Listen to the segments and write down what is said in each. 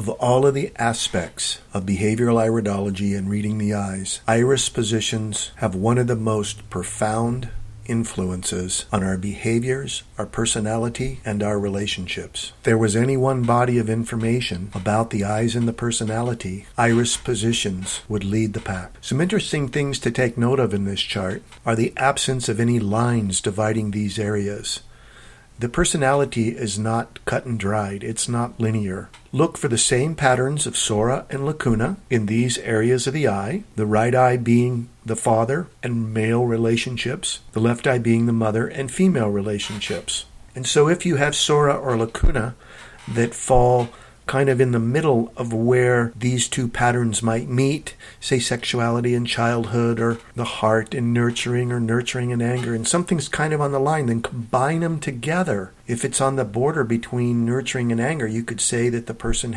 Of all of the aspects of behavioral iridology and reading the eyes, iris positions have one of the most profound influences on our behaviors, our personality, and our relationships. If there was any one body of information about the eyes and the personality, iris positions would lead the pack. Some interesting things to take note of in this chart are the absence of any lines dividing these areas. The personality is not cut and dried. It's not linear. Look for the same patterns of sora and lacuna in these areas of the eye, the right eye being the father and male relationships, the left eye being the mother and female relationships. And so if you have sora or lacuna that fall kind of in the middle of where these two patterns might meet, say sexuality and childhood, or the heart and nurturing, or nurturing and anger, and something's kind of on the line, then combine them together. If it's on the border between nurturing and anger, you could say that the person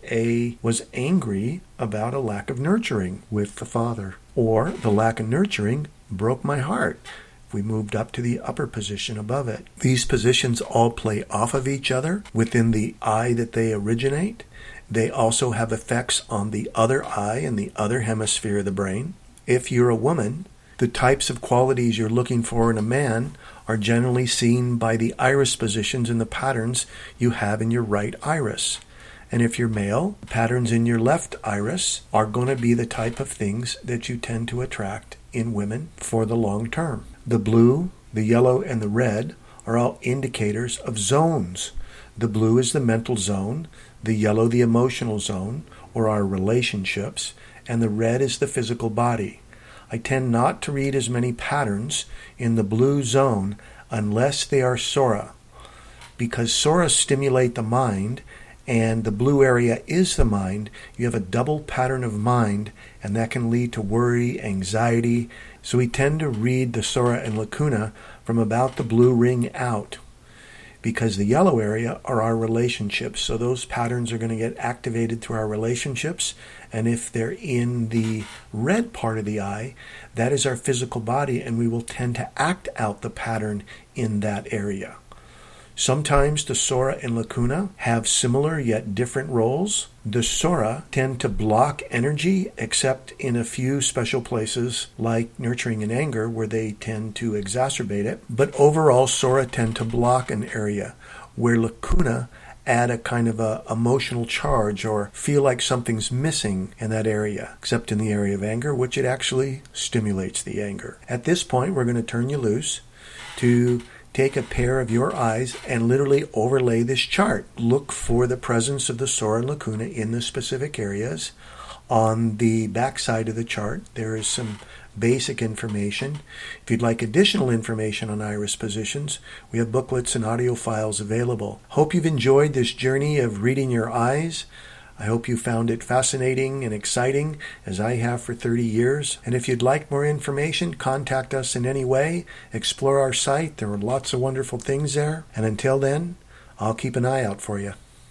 was angry about a lack of nurturing with the father, or the lack of nurturing broke my heart. We moved up to the upper position above it. These positions all play off of each other within the eye that they originate. They also have effects on the other eye and the other hemisphere of the brain. If you're a woman, the types of qualities you're looking for in a man are generally seen by the iris positions and the patterns you have in your right iris. And if you're male, the patterns in your left iris are going to be the type of things that you tend to attract in women for the long term. The blue, the yellow, and the red are all indicators of zones. The blue is the mental zone, the yellow the emotional zone, or our relationships, and the red is the physical body. I tend not to read as many patterns in the blue zone unless they are sora, because sora stimulate the mind, and the blue area is the mind. You have a double pattern of mind, and that can lead to worry, anxiety. So we tend to read the sora and lacuna from about the blue ring out, because the yellow area are our relationships. So those patterns are going to get activated through our relationships. And if they're in the red part of the eye, that is our physical body, and we will tend to act out the pattern in that area. Sometimes the sora and lacuna have similar yet different roles. The sora tend to block energy, except in a few special places like nurturing and anger, where they tend to exacerbate it. But overall, sora tend to block an area, where lacuna add a kind of a emotional charge or feel like something's missing in that area, except in the area of anger, which it actually stimulates the anger. At this point, we're going to turn you loose to take a pair of your eyes and literally overlay this chart. Look for the presence of the sora and lacuna in the specific areas. On the back side of the chart, there is some basic information. If you'd like additional information on iris positions, we have booklets and audio files available. Hope you've enjoyed this journey of reading your eyes. I hope you found it fascinating and exciting, as I have for 30 years. And if you'd like more information, contact us in any way. Explore our site. There are lots of wonderful things there. And until then, I'll keep an eye out for you.